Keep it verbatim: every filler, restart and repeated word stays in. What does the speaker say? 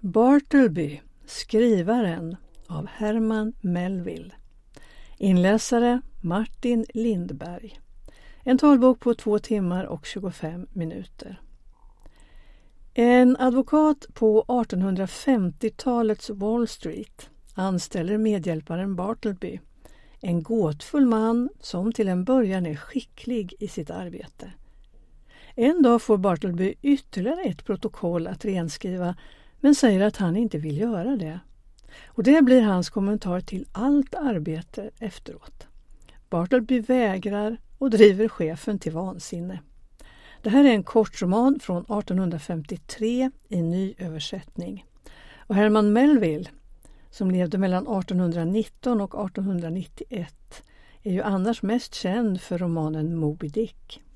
Bartleby, skrivaren av Herman Melville. Inläsare Martin Lindberg. En talbok på två timmar och tjugofem minuter. En advokat på artonhundrafemtiotalets Wall Street anställer medhjälparen Bartleby, en gåtfull man som till en början är skicklig i sitt arbete. En dag får Bartleby ytterligare ett protokoll att renskriva, men säger att han inte vill göra det. Och det blir hans kommentar till allt arbete efteråt. Bartleby vägrar och driver chefen till vansinne. Det här är en kortroman från artonhundrafemtiotre i ny översättning. Och Herman Melville, som levde mellan artonhundranitton och artonhundranittioett, är ju annars mest känd för romanen Moby Dick.